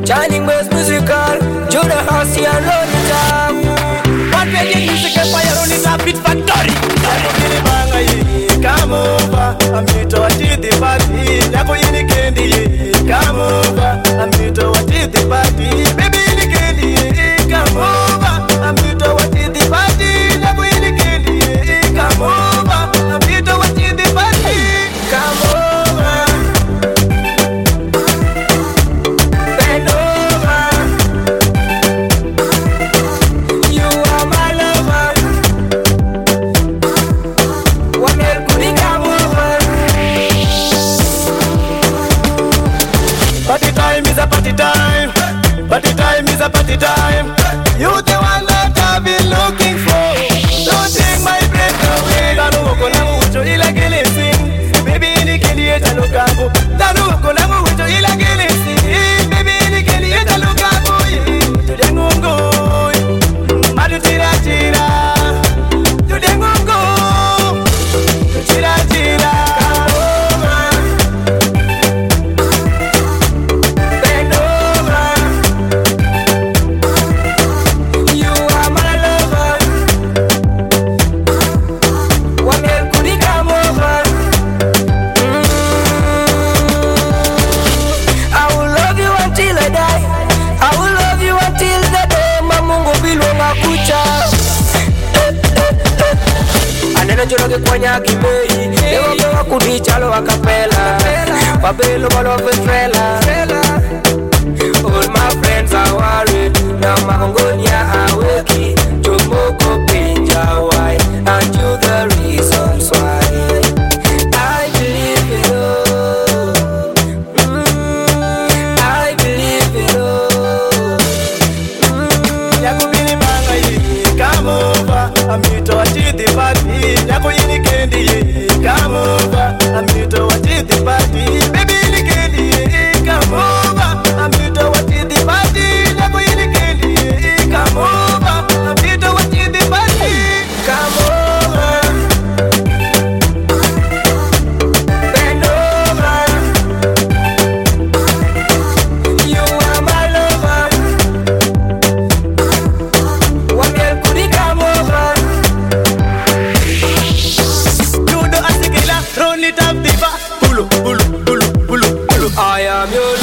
Shining West Musical, Judah Hossie and Lolita. One reggae music empire on it, a beat factory. Come over, I'm here to achieve the party. Nako yini kendi, come over, I'm here to achieve the party. Baby yini kendi, come over, I'm here to achieve the party. Nako yini kendi, come over, I'm here to achieve the party. Come over, bend over. You are my lover. Wamel kuni come over. Party time is a party time. Party time is a party time. You the one that I've been looking for. Don't take my breath away. Danu wako na mucho ila gele sing. Baby ni kendi eta lokapo. Danu wako na mucho ila gele sing. Baby ni kendi eta lokapo. Tudengongo, madu tira tira. Tudengongo, tira tira. Bend over. You are my lover. Wamel kuni come over. I will love you until I die. I will love you until the day mamungu bilonga kucha. Anena joroge kwanya kibei. Ewa bewa kudichalo akapela. Babelo balo vetrela. All my friends are worried. Now Magongonia are waking. Jomoko pinja why? And you the reasons why. I believe in love. I believe in love. Yako bini manga yi, come over. I'm here to achieve the party. Yako yini kendi yi, come over. I'm here to achieve the party. Baby yini kendi yi, come over. I'm here to achieve the party. Yako yini kendi yi, come over. I'm here to achieve the party. Come over. Bend over. You are my lover. Wamel kuni come over. Judo asigila, roll it up the bar. Pulo, pulo, pulo, pulo, pulo. I am your